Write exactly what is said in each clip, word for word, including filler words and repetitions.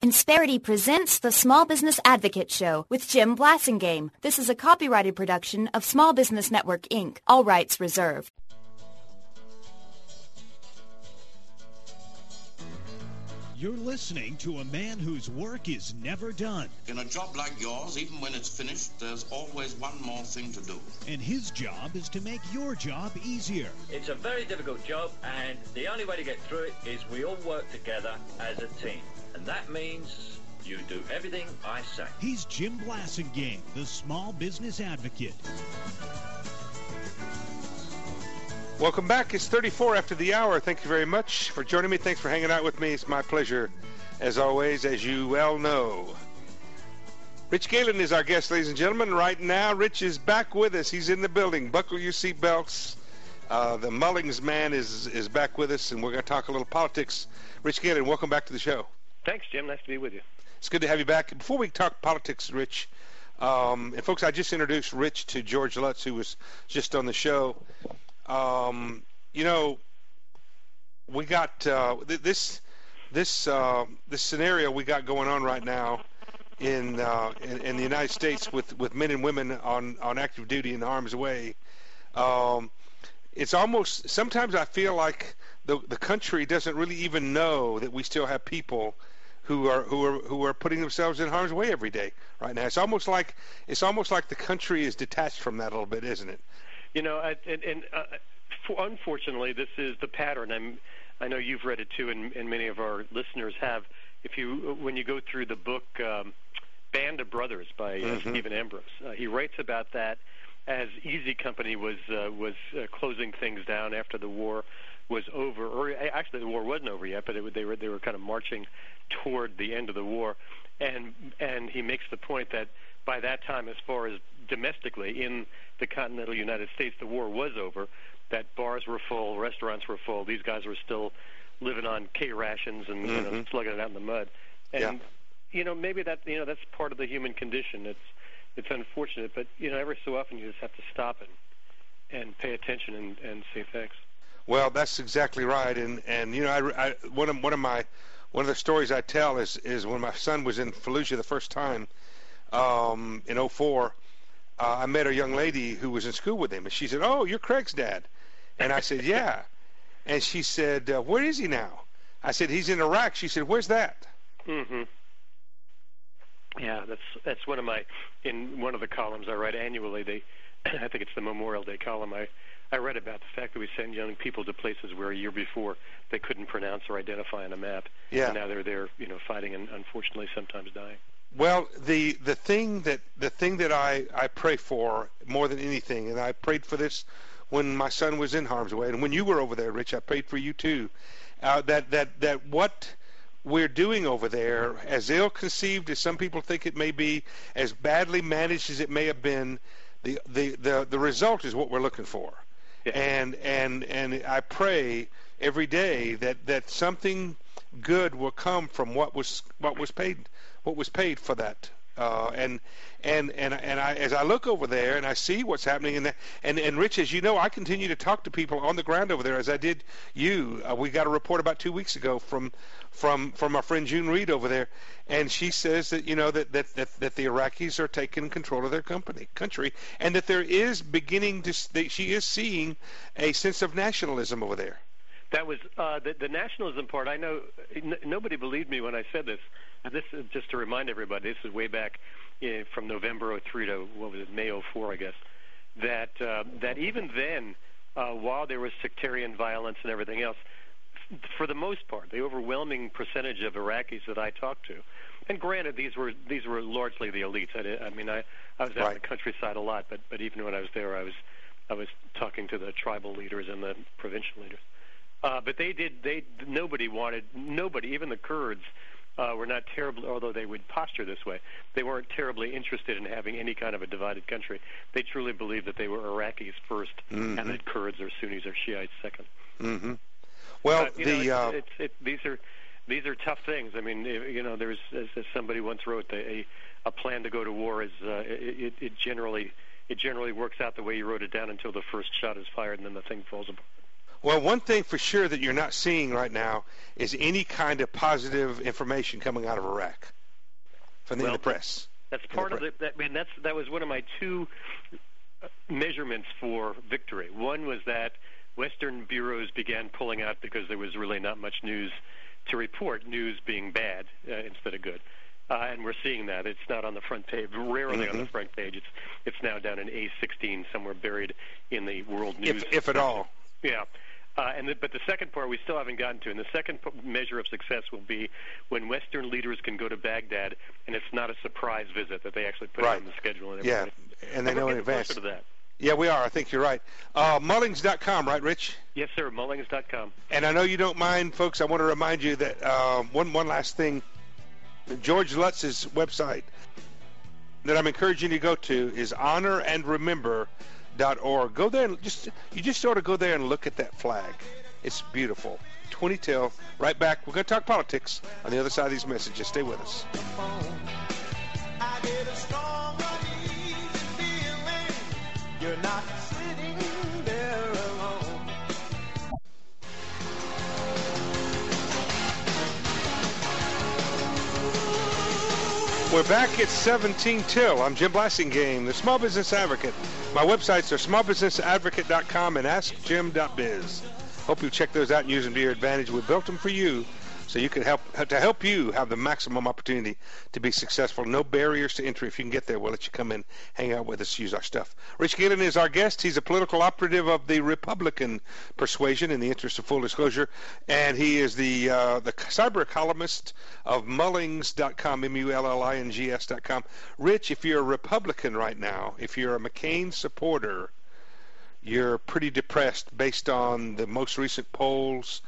Insperity presents the Small Business Advocate Show with Jim Blasingame. This is a copyrighted production of Small Business Network, Incorporated. All rights reserved. You're listening to a man whose work is never done. In a job like yours, even when it's finished, there's always one more thing to do. And his job is to make your job easier. It's a very difficult job, and the only way to get through it is we all work together as a team. And that means you do everything I say. He's Jim Blasingame, the Small Business Advocate. Welcome back. It's thirty-four after the hour. Thank you very much for joining me. Thanks for hanging out with me. It's my pleasure, as always, as you well know. Rich Galen is our guest, ladies and gentlemen. Right now, Rich is back with us. He's in the building. Buckle your seatbelts. Uh, the Mullings man is is back with us, and we're going to talk a little politics. Rich Galen, welcome back to the show. Thanks, Jim. Nice to be with you. It's good to have you back. Before we talk politics, Rich, um, and folks, I just introduced Rich to George Lutz, who was just on the show. Um, you know, we got uh, th- this this uh, this scenario we got going on right now in, uh, in in the United States with, with men and women on, on active duty in harm's way. Um, it's almost sometimes I feel like the the country doesn't really even know that we still have people who are who are who are putting themselves in harm's way every day right now. It's almost like it's almost like the country is detached from that a little bit, isn't it? You know, I, and, and uh, for, unfortunately, this is the pattern. I'm, I know you've read it too, and, and many of our listeners have. If you, when you go through the book um, "Band of Brothers" by uh, mm-hmm. Stephen Ambrose, uh, he writes about that as Easy Company was uh, was uh, closing things down after the war was over, or actually the war wasn't over yet, but it, they were they were kind of marching toward the end of the war, and and he makes the point that by that time, as far as domestically in the continental United States, the war was over, that bars were full, restaurants were full, these guys were still living on K rations and mm-hmm. you know, slugging it out in the mud. And, yeah. you know, maybe that, you know, that's part of the human condition. It's it's unfortunate, but, you know, every so often you just have to stop and, and pay attention and, and say thanks. Well, that's exactly right. And, and you know, I, I, one, of, one of my one of the stories I tell is, is when my son was in Fallujah the first time um, in oh four, Uh, I met a young lady who was in school with him, and she said, "Oh, you're Craig's dad." And I said, "Yeah." And she said, uh, "Where is he now?" I said, "He's in Iraq." She said, "Where's that?" Mm-hmm. Yeah, that's that's one of my, in one of the columns I write annually, they, I think it's the Memorial Day column, I, I read about the fact that we send young people to places where a year before they couldn't pronounce or identify on a map. Yeah. And now they're there, you know, fighting and unfortunately sometimes dying. Well, the the thing that the thing that I, I pray for more than anything, and I prayed for this when my son was in harm's way, and when you were over there, Rich, I prayed for you too. Uh, that that that what we're doing over there, as ill-conceived as some people think it may be, as badly managed as it may have been, the the the, the result is what we're looking for. Yeah. And and and I pray every day that, that something good will come from what was what was paid. What was paid for that, uh, and and and and I, as I look over there and I see what's happening, and and and Rich, as you know, I continue to talk to people on the ground over there, as I did you. Uh, we got a report about two weeks ago from from from our friend June Reed over there, and she says that you know that that that, that the Iraqis are taking control of their company country, and that there is beginning to that she is seeing a sense of nationalism over there. That was uh, the, the nationalism part. I know n- nobody believed me when I said this. And this is just to remind everybody, this is way back you know, from November oh three to, what was it, May oh four, I guess, that uh, that even then, uh, while there was sectarian violence and everything else, f- for the most part, the overwhelming percentage of Iraqis that I talked to, and granted, these were these were largely the elites. I, did, I mean, I, I was out right. in the countryside a lot, but, but even when I was there, I was I was talking to the tribal leaders and the provincial leaders. Uh, but they did. They nobody wanted nobody, even the Kurds. Uh, were not terribly, although they would posture this way, they weren't terribly interested in having any kind of a divided country. They truly believed that they were Iraqis first, mm-hmm. and that Kurds or Sunnis or Shiites second. Mm-hmm. Well, but, the know, it's, it's, it, these are these are tough things. I mean, you know, there's as, as somebody once wrote, a a plan to go to war is uh, it, it generally it generally works out the way you wrote it down until the first shot is fired, and then the thing falls apart. Well, one thing for sure that you're not seeing right now is any kind of positive information coming out of Iraq from the, well, in the press. That's part the of the. That, I mean, that's that was one of my two measurements for victory. One was that Western bureaus began pulling out because there was really not much news to report. News being bad uh, instead of good. Uh, and we're seeing that. It's not on the front page, rarely mm-hmm. on the front page. It's it's now down in A sixteen, somewhere buried in the world news. If, if at all. Yeah. Uh, and the, but the second part we still haven't gotten to, and the second p- measure of success will be when Western leaders can go to Baghdad, and it's not a surprise visit that they actually put right. it on the schedule. And yeah, and they and know in advance. To that. Yeah, we are. I think you're right. Uh, Mullings dot com, right, Rich? Yes, sir. Mullings dot com. And I know you don't mind, folks. I want to remind you that uh, one one last thing. George Lutz's website that I'm encouraging you to go to is honor and remember dot org. Go there and just you just sort of go there and look at that flag. It's beautiful. twenty till. Right back. We're going to talk politics on the other side of these messages. Stay with us. I get a strong, uneasy feeling. You're not sitting there alone. We're back at seventeen till. I'm Jim Blasingame, the Small Business Advocate. My websites are small business advocate dot com and ask jim dot biz. Hope you check those out and use them to your advantage. We built them for you so you can help to help you have the maximum opportunity to be successful. No barriers to entry. If you can get there, we'll let you come in, hang out with us, use our stuff. Rich Gillen is our guest. He's a political operative of the Republican persuasion, in the interest of full disclosure, and he is the uh, the cyber columnist of Mullings dot com, M U L L I N G S dot com. Rich, if you're a Republican right now, if you're a McCain supporter, you're pretty depressed based on the most recent polls.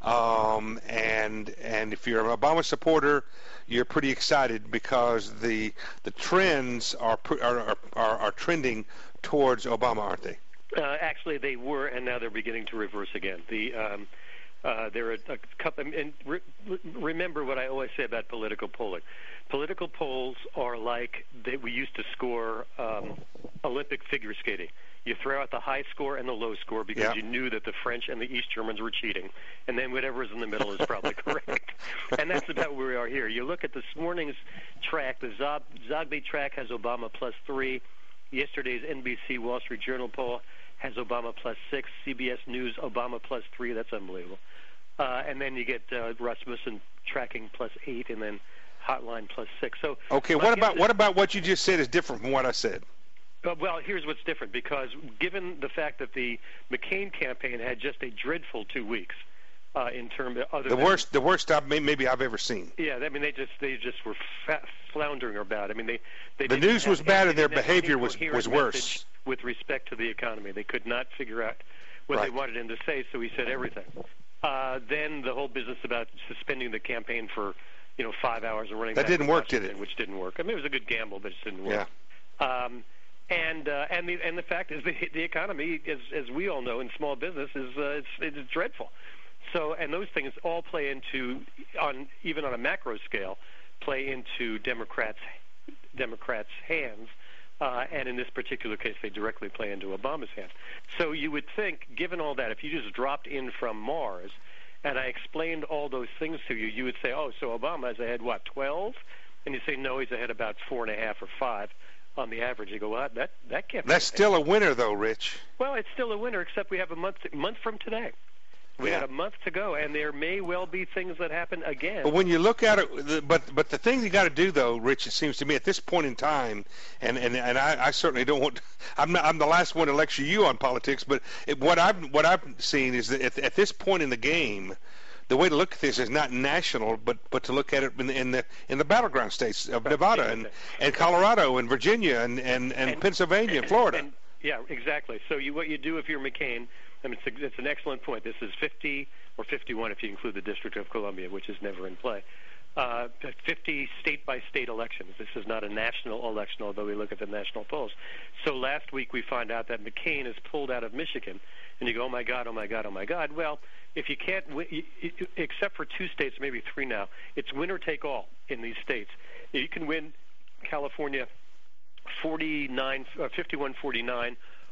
Um, and and if you're an Obama supporter, you're pretty excited because the the trends are are are, are trending towards Obama, aren't they? Uh, actually, they were, and now they're beginning to reverse again. The um, uh, there are a couple. And re- remember what I always say about political polling. Political polls are like they, we used to score um, Olympic figure skating. You throw out the high score and the low score because yeah. you knew that the French and the East Germans were cheating, and then whatever is in the middle is probably correct. And that's about where we are here. You look at this morning's track. The Zog- Zogby track has Obama plus three. Yesterday's N B C Wall Street Journal poll has Obama plus six. C B S News, Obama plus three. That's unbelievable. Uh, and then you get uh, Rasmussen tracking plus eight, and then Hotline plus six. So okay, what about what about what you just said is different from what I said? Uh, well, here's what's different, because given the fact that the McCain campaign had just a dreadful two weeks uh, in terms of other the than, worst, the worst I've, maybe I've ever seen. Yeah, I mean they just they just were fa- floundering about. I mean they they the didn't news have, was bad and their didn't have behavior any was coherent was worse with respect to the economy. They could not figure out what right. they wanted him to say, so he said everything. Uh, then the whole business about suspending the campaign for you know five hours and running that back didn't to work, Washington, did it? Which didn't work. I mean it was a good gamble, but it didn't work. Yeah. Um, And uh, and the and the fact is the the economy, as as we all know in small business, is uh, it's it's dreadful. So and those things all play into on even on a macro scale, play into Democrats Democrats' hands, uh, and in this particular case, they directly play into Obama's hands. So you would think, given all that, if you just dropped in from Mars, and I explained all those things to you, you would say, oh, so Obama is ahead what twelve, and you say no, he's ahead about four and a half or five. On the average, you go, well, that that can't. That's still a winner, though, Rich. Well, it's still a winner, except we have a month month from today. We yeah. got a month to go, and there may well be things that happen again. But when you look at it, but but the thing you got to do, though, Rich, it seems to me at this point in time, and and, and I, I certainly don't want. I'm not, I'm the last one to lecture you on politics, but it, what I've what I've seen is that at, at this point in the game, the way to look at this is not national, but, but to look at it in the in the, in the battleground states of Nevada and, and Colorado and Virginia and, and, and, and Pennsylvania and Florida. And, yeah, exactly. So you, what you do if you're McCain, I mean, it's, a, it's an excellent point. This is fifty or fifty-one if you include the District of Columbia, which is never in play. Uh, fifty state-by-state elections. This is not a national election, although we look at the national polls. So last week we find out that McCain is pulled out of Michigan, and you go, oh, my God, oh, my God, oh, my God. Well, if you can't win, except for two states, maybe three now, it's winner take all in these states. You can win California forty-nine, fifty-one forty-nine,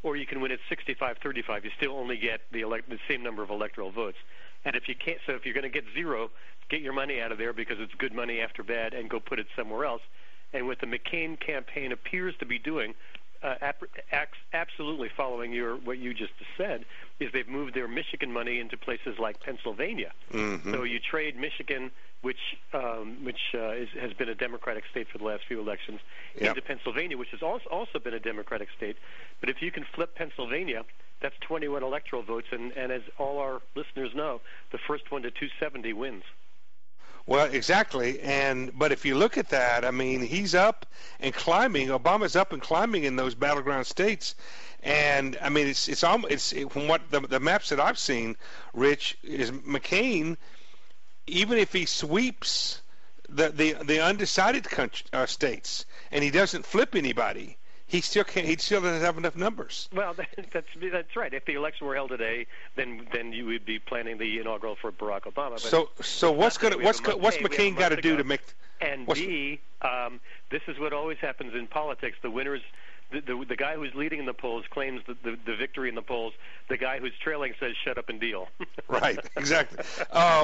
or you can win at sixty-five thirty-five. You still only get the, elect- the same number of electoral votes. And if you can't, so if you're going to get zero, get your money out of there because it's good money after bad, and go put it somewhere else. And what the McCain campaign appears to be doing, uh, ap- absolutely following your what you just said, is they've moved their Michigan money into places like Pennsylvania. Mm-hmm. So you trade Michigan, which um, which uh, is, has been a Democratic state for the last few elections, yep. into Pennsylvania, which has also also been a Democratic state. But if you can flip Pennsylvania, that's twenty-one electoral votes, and, and as all our listeners know, the first one to two seventy wins. Well, exactly, and but if you look at that, I mean, he's up and climbing. Obama's up and climbing in those battleground states, and I mean, it's it's almost it's it, from what the, the maps that I've seen, Rich, is McCain. Even if he sweeps the the, the undecided country, uh, states, and he doesn't flip anybody, he still can't. He still doesn't have enough numbers. Well, that's that's right. If the election were held today, then then you would be planning the inaugural for Barack Obama. But so so what's going to what's what's McCain got to do to make? And B, um, this is what always happens in politics. The winners. The, the, the guy who's leading in the polls claims the, the, the victory in the polls. The guy who's trailing says, "Shut up and deal." Right, exactly. Uh,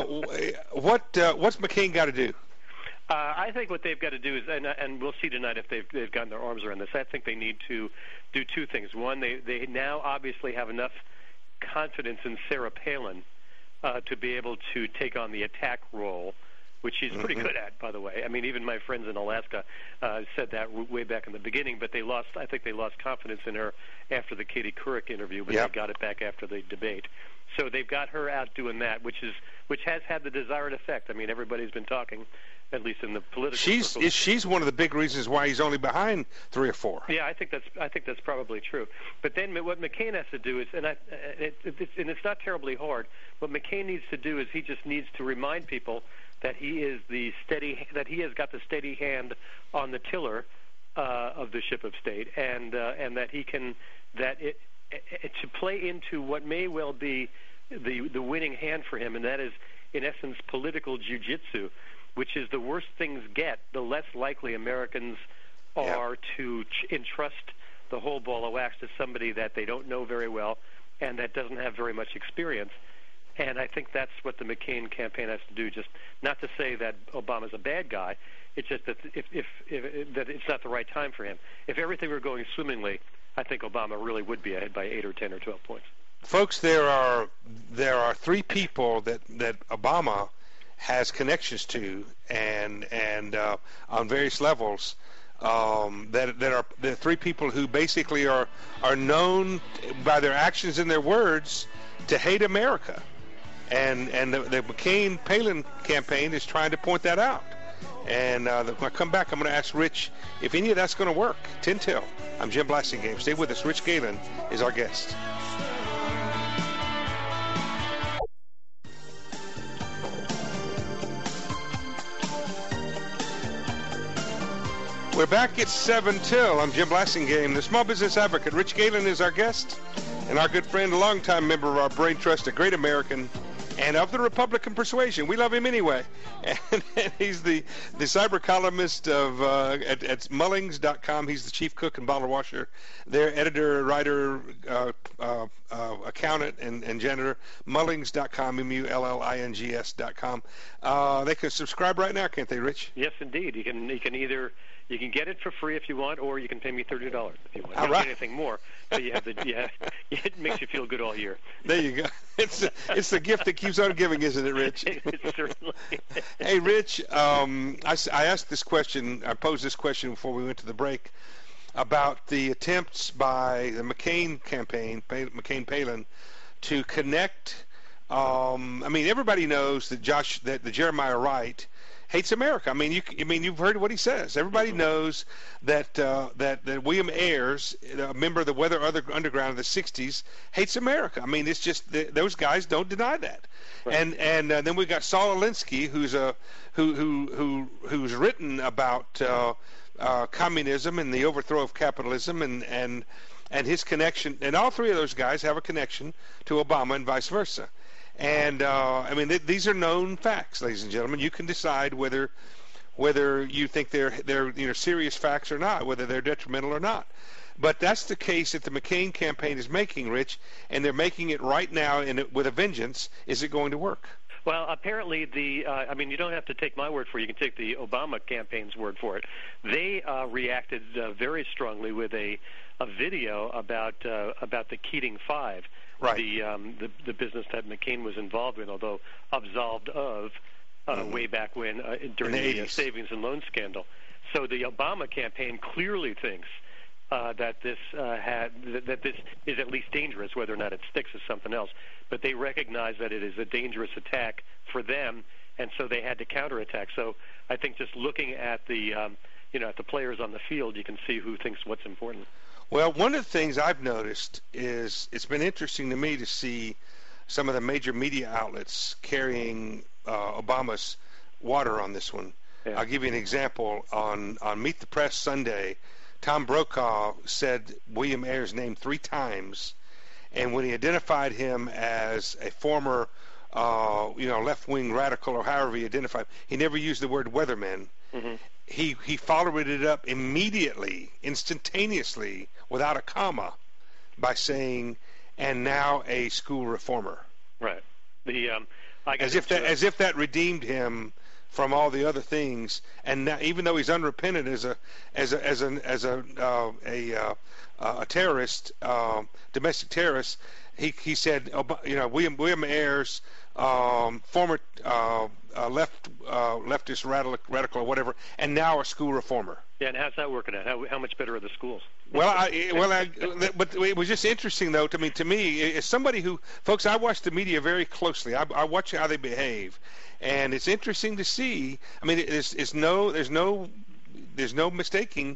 what uh, what's McCain got to do? Uh, I think what they've got to do is, and, and we'll see tonight if they've, they've gotten their arms around this, I think they need to do two things. One, they, they now obviously have enough confidence in Sarah Palin uh, to be able to take on the attack role, which she's pretty mm-hmm. good at, by the way. I mean, even my friends in Alaska uh, said that w- way back in the beginning, but they lost. I think they lost confidence in her after the Katie Couric interview, but yep. they got it back after the debate. So they've got her out doing that, which is which has had the desired effect. I mean, everybody's been talking, at least in the political she's circles. She's one of the big reasons why he's only behind three or four. Yeah, I think that's I think that's probably true. But then what McCain has to do is, and I, it, it, it's, and it's not terribly hard. What McCain needs to do is he just needs to remind people that he is the steady, that he has got the steady hand on the tiller uh, of the ship of state, and uh, and that he can that it, it to play into what may well be the the winning hand for him, and that is in essence political jiu-jitsu, which is the worse things get, the less likely Americans are yeah. to ch- entrust the whole ball of wax to somebody that they don't know very well and that doesn't have very much experience. And I think that's what the McCain campaign has to do. Just not to say that Obama's a bad guy. It's just that if, if, if, if that it's not the right time for him. If everything were going swimmingly, I think Obama really would be ahead by eight or ten or twelve points. Folks, there are there are three people that, that Obama has connections to, and and uh, on various levels. Um, that that are the three people who basically are are known by their actions and their words to hate America. And and the, the McCain-Palin campaign is trying to point that out. And uh, when I come back, I'm going to ask Rich if any of that's going to work. ten till. I'm Jim Blasingame. Stay with us. Rich Galen is our guest. We're back at seven till. I'm Jim Blasingame. The small business advocate, Rich Galen, is our guest. And our good friend, a longtime member of our Brain Trust, a great American, and of the Republican persuasion. We love him anyway. And, and he's the, the cyber columnist of uh, at, at Mullings dot com. He's the chief cook and bottle washer. Their editor, writer, uh, uh, uh, accountant, and, and janitor. Mullings dot com, M U L L I N G S dot com. Uh, they can subscribe right now, can't they, Rich? Yes, indeed. You can. You can either. You can get it for free if you want, or you can pay me thirty dollars if you want. You don't right. get anything more, so you have the. You have, it makes you feel good all year. There you go. It's a, it's the gift that keeps on giving, isn't it, Rich? It certainly. Hey, Rich, um, I, I asked this question. I posed this question before we went to the break about the attempts by the McCain campaign, McCain-Palin, to connect. Um, I mean, everybody knows that Josh, that the Jeremiah Wright hates America. I mean, you. I mean, you've heard what he says. Everybody knows that uh, that that William Ayers, a member of the Weather Underground of the sixties, hates America. I mean, it's just the, those guys don't deny that. Right. And and uh, then we got Saul Alinsky, who's a who who who who's written about uh, uh, communism and the overthrow of capitalism, and and and his connection. And all three of those guys have a connection to Obama and vice versa. And uh, I mean, th- these are known facts, ladies and gentlemen. You can decide whether whether you think they're they're you know serious facts or not, whether they're detrimental or not. But that's the case that the McCain campaign is making, Rich, and they're making it right now in, with a vengeance. Is it going to work? Well, apparently the, uh, I mean, you don't have to take my word for it. You can take the Obama campaign's word for it. They uh, reacted uh, very strongly with a, a video about uh, about the Keating Five, right. the, um, the the business that McCain was involved in, although absolved of uh, mm-hmm. way back when uh, during the, the uh, savings and loan scandal. So the Obama campaign clearly thinks Uh, that this uh, had that this is at least dangerous. Whether or not it sticks is something else. But they recognize that it is a dangerous attack for them, and so they had to counterattack. So I think just looking at the um, you know at the players on the field, you can see who thinks what's important. Well, one of the things I've noticed is it's been interesting to me to see some of the major media outlets carrying uh, Obama's water on this one. Yeah. I'll give you an example. On on Meet the Press Sunday, Tom Brokaw said William Ayers' name three times, and when he identified him as a former, uh, you know, left-wing radical or however he identified, he never used the word weatherman. Mm-hmm. He he followed it up immediately, instantaneously, without a comma, by saying, "And now a school reformer." Right. The um, I guess as if that as if that redeemed him from all the other things, and now, even though he's unrepentant as a as a as a as a uh, a, uh, a terrorist, uh, domestic terrorist, he he said, you know, William William Ayers, um, former uh, uh, left uh, leftist radical radical or whatever, and now a school reformer. Yeah, and how's that working out? How how much better are the schools? Well, I, well, I, but it was just interesting, though. To me, to me, as somebody who, folks, I watch the media very closely. I, I watch how they behave, and it's interesting to see. I mean, it's, it's no, there's no, there's no mistaking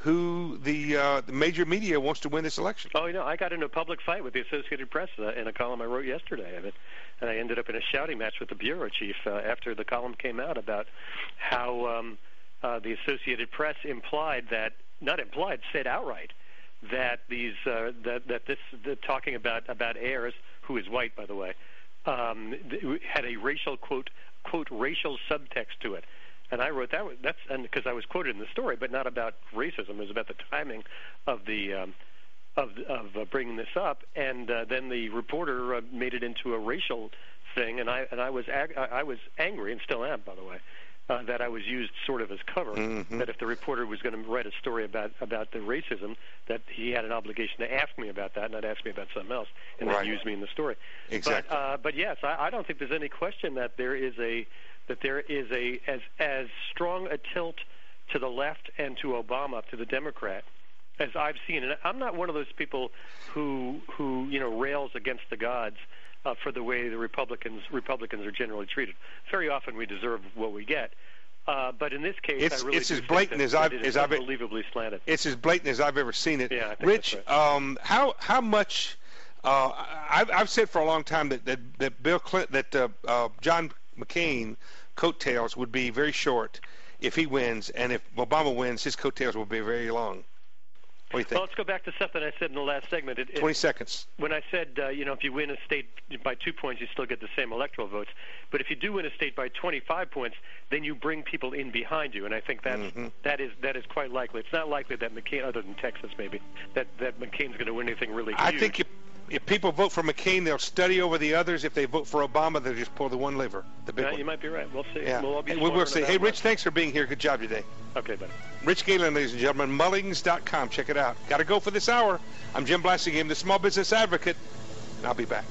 who the, uh, the major media wants to win this election. Oh, you know, I got into a public fight with the Associated Press uh, in a column I wrote yesterday, and, it, and I ended up in a shouting match with the bureau chief uh, after the column came out about how um, uh, the Associated Press implied that. Not implied, said outright that these uh, that that this the, talking about about Ayers, who is white, by the way, um, had a racial quote quote racial subtext to it, and I wrote that that's and because I was quoted in the story, but not about racism. It was about the timing of the um, of of uh, bringing this up, and uh, then the reporter uh, made it into a racial thing, and I and I was ag- I was angry and still am, by the way. Uh, that I was used sort of as cover, mm-hmm. that if the reporter was going to write a story about, about the racism, that he had an obligation to ask me about that, not ask me about something else, and right. then use me in the story. Exactly. But, uh, but yes, I, I don't think there's any question that there is a that there is a as as strong a tilt to the left and to Obama, to the Democrat, as I've seen. And I'm not one of those people who who you know rails against the gods. Uh, for the way the Republicans Republicans are generally treated. Very often we deserve what we get. Uh, but in this case, it's, I really it's do as blatant think that, as that I've it is as I've unbelievably slanted. It's as blatant as I've ever seen it. Yeah, I think Rich, that's right. um, how how much? Uh, I've I've said for a long time that that, that Bill Clinton, that uh, uh, John McCain coattails would be very short if he wins, and if Obama wins, his coattails will be very long. What do you think? Well, let's go back to something I said in the last segment. It, Twenty it, seconds. When I said, uh, you know, if you win a state by two points, you still get the same electoral votes. But if you do win a state by twenty-five points, then you bring people in behind you, and I think that's mm-hmm. that is that is quite likely. It's not likely that McCain, other than Texas maybe, that that McCain's going to win anything really huge. I think if, if people vote for McCain, they'll study over the others. If they vote for Obama, they'll just pull the one lever, the big yeah, one. You might be right. We'll see. Yeah. We'll all be hey, we'll see. Hey, Rich, much. thanks for being here. Good job today. Okay, buddy. Rich Galen, ladies and gentlemen, Mullings dot com. Check it out. Got to go for this hour. I'm Jim Blasingame, the Small Business Advocate, and I'll be back.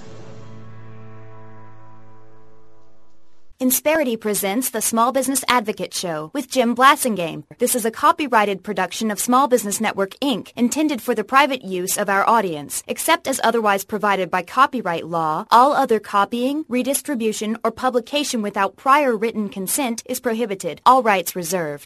Insperity presents the Small Business Advocate Show with Jim Blasingame. This is a copyrighted production of Small Business Network, Incorporated, intended for the private use of our audience. Except as otherwise provided by copyright law, all other copying, redistribution, or publication without prior written consent is prohibited. All rights reserved.